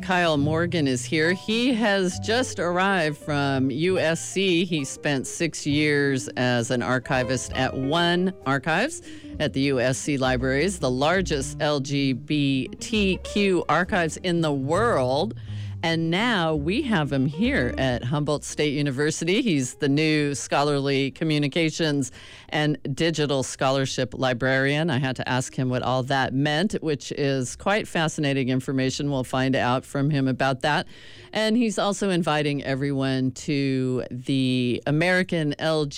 Kyle Morgan is here. He has just arrived from USC. He spent 6 years as an archivist at One Archives at the USC Libraries, the largest LGBTQ archives in the world. And now we have him here at Humboldt State University. He's the new scholarly communications and digital scholarship librarian. I had to ask him what all that meant, which is quite fascinating information. We'll find out from him about that. And he's also inviting everyone to the American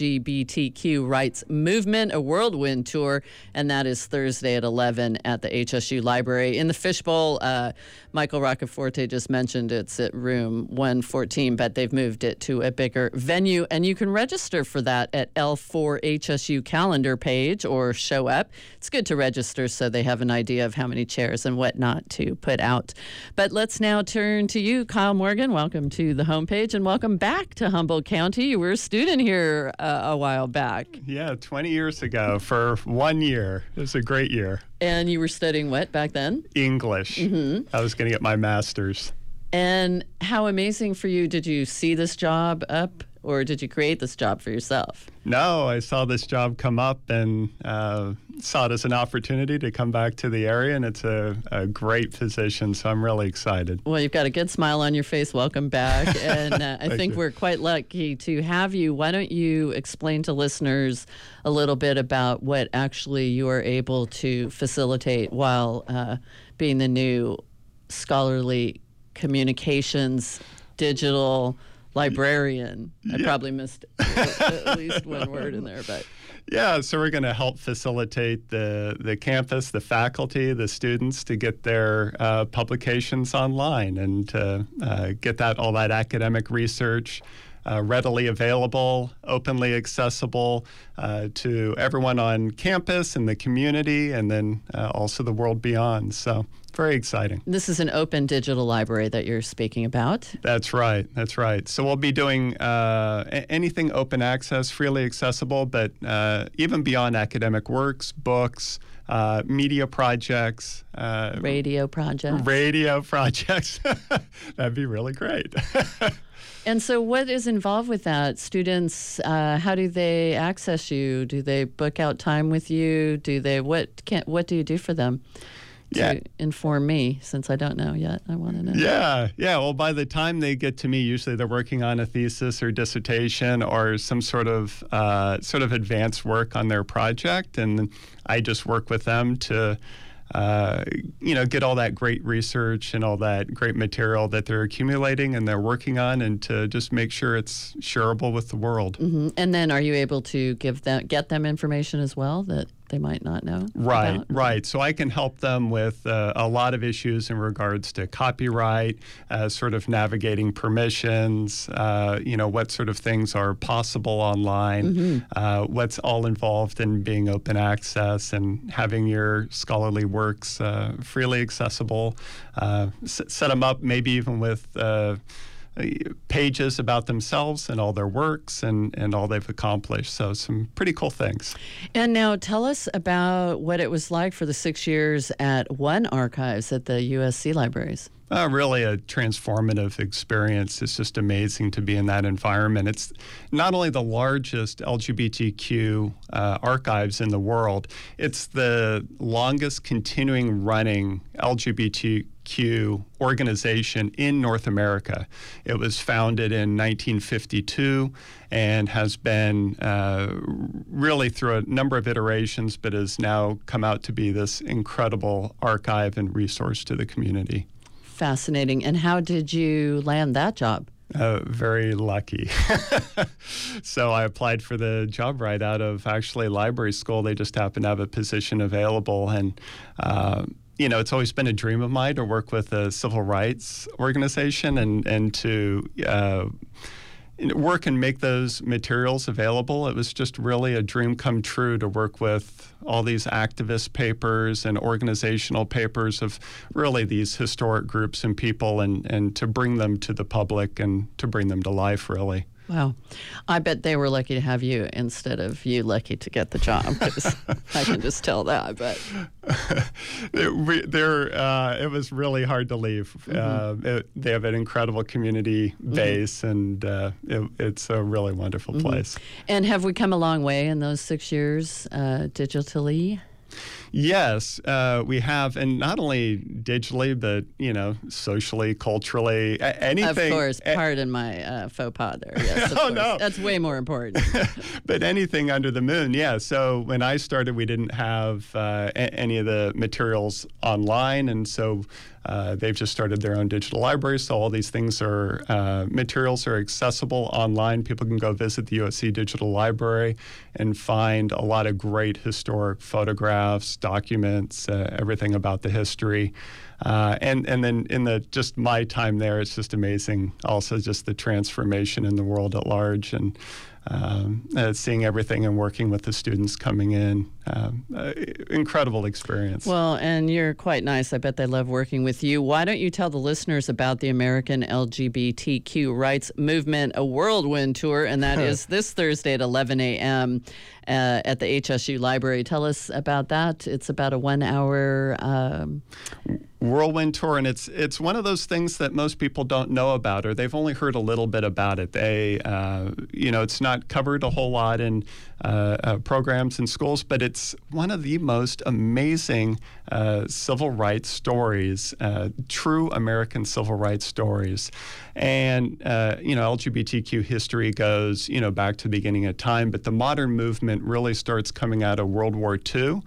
LGBTQ Rights Movement, a whirlwind tour, and that is Thursday at 11 at the HSU Library. In the Fishbowl, Michael Roccaforte just mentioned it's at room 114, but they've moved it to a bigger venue, and you can register for that at L4HSU calendar page or show up. It's good to register so they have an idea of how many chairs and whatnot to put out. But let's now turn to you, Kyle Morgan. Welcome to the homepage, and welcome back to Humboldt County. You were a student here a while back. Yeah, 20 years ago for 1 year. It was a great year. And you were studying what back then? English. I was going to get my master's. And how amazing for you. Did you see this job up, or did you create this job for yourself? No, I saw this job come up and saw it as an opportunity to come back to the area, and it's a great position, so I'm really excited. Well, you've got a good smile on your face. Welcome back. And I think we're quite lucky to have you. Why don't you explain to listeners a little bit about what actually you are able to facilitate while being the new scholarly communications digital librarian. I probably missed at least one word in there, but yeah, so we're going to help facilitate the campus, the faculty, the students to get their publications online and to get all that academic research readily available, openly accessible to everyone on campus and the community, and then also the world beyond. So very exciting. This is an open digital library that you're speaking about. That's right. That's right. So we'll be doing anything open access, freely accessible, but even beyond academic works, books, media projects. Radio projects. Radio projects. That'd be really great. And so what is involved with that? Students, how do they access you? Do they book out time with you? What do you do for them? To inform me, since I don't know yet. I want to know. Yeah. Well, by the time they get to me, usually they're working on a thesis or dissertation or some sort of advanced work on their project, and I just work with them to get all that great research and all that great material that they're accumulating and they're working on, and to just make sure it's shareable with the world. Mm-hmm. And then are you able to get them information as well that they might not know about? Right. So I can help them with a lot of issues in regards to copyright, sort of navigating permissions, what sort of things are possible online, what's all involved in being open access and having your scholarly works freely accessible, set them up maybe even with pages about themselves and all their works and all they've accomplished. So some pretty cool things. And now tell us about what it was like for the 6 years at One Archives at the USC Libraries. Really a transformative experience. It's just amazing to be in that environment. It's not only the largest LGBTQ archives in the world, it's the longest continuing running LGBTQ organization in North America. It was founded in 1952 and has been really through a number of iterations, but has now come out to be this incredible archive and resource to the community. Fascinating. And how did you land that job? Very lucky. So I applied for the job right out of actually library school. They just happened to have a position available. And, it's always been a dream of mine to work with a civil rights organization and to work and make those materials available. It was just really a dream come true to work with all these activist papers and organizational papers of really these historic groups and people and to bring them to the public and to bring them to life, really. Wow. I bet they were lucky to have you instead of you lucky to get the job, because I can just tell that. But it was really hard to leave. They have an incredible community base, and it's a really wonderful place. And have we come a long way in those 6 years digitally? Yes, we have, and not only digitally, but socially, culturally, anything. Of course, pardon my faux pas there. Yes, of course. No, that's way more important. But anything under the moon, yeah. So when I started, we didn't have any of the materials online, and so they've just started their own digital library. So all these things materials are accessible online. People can go visit the USC Digital Library and find a lot of great historic photographs, documents, everything about the history. And then in just my time there, it's just amazing. Also, just the transformation in the world at large, and seeing everything and working with the students coming in. Incredible experience. Well, and you're quite nice. I bet they love working with you. Why don't you tell the listeners about the American LGBTQ Rights Movement, a whirlwind tour, and that is this Thursday at 11 a.m. At the HSU Library. Tell us about that. It's about a 1 hour whirlwind tour, and it's one of those things that most people don't know about, or they've only heard a little bit about it. They, it's not covered a whole lot in programs in schools, but it's one of the most amazing civil rights stories, true American civil rights stories. And, LGBTQ history goes, back to the beginning of time, but the modern movement really starts coming out of World War II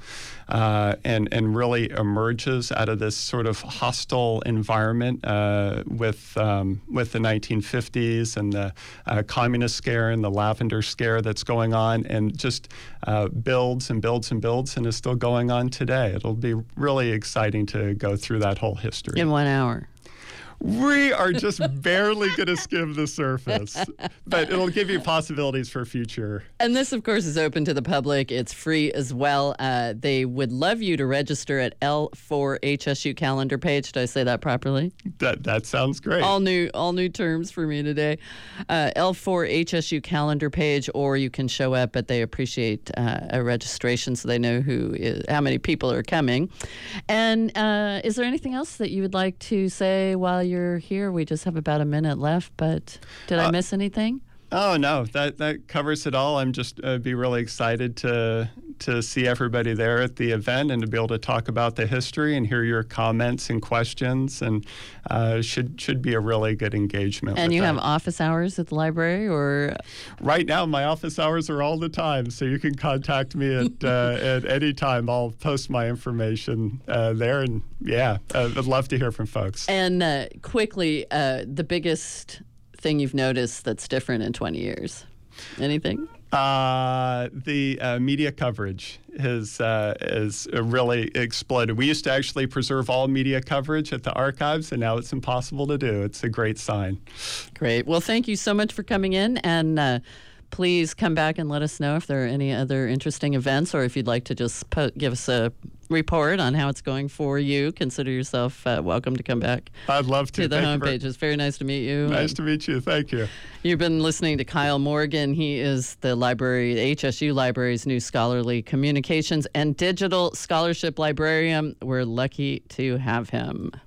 and really emerges out of this sort of hostile environment with the 1950s and the communist scare and the lavender scare that's going on, and just builds and builds and builds, and is still going on today. It'll be really exciting to go through that whole history. In 1 hour. We are just barely going to skim the surface, but it'll give you possibilities for future. And this, of course, is open to the public. It's free as well. They would love you to register at L4HSU calendar page. Did I say that properly? That sounds great. All new terms for me today. L4HSU calendar page, or you can show up, but they appreciate a registration so they know how many people are coming. And is there anything else that you would like to say while you're here? We just have about a minute left, but did I miss anything? Oh, no, that covers it all. I'm just be really excited to see everybody there at the event and to be able to talk about the history and hear your comments and questions, and should be a really good engagement. And you have office hours at the library, or? Right now, my office hours are all the time, so you can contact me at any time. I'll post my information there, and I'd love to hear from folks. And quickly, the biggest thing you've noticed that's different in 20 years? Anything? The media coverage has really exploded. We used to actually preserve all media coverage at the archives, and now it's impossible to do. It's a great sign. Great. Well, thank you so much for coming in, and please come back and let us know if there are any other interesting events, or if you'd like to just give us a report on how it's going for you. Consider yourself welcome to come back. I'd love to. To the homepage. It's very nice to meet you. Nice to meet you. Thank you. You've been listening to Kyle Morgan. He is the HSU Library's new scholarly communications and digital scholarship librarian. We're lucky to have him.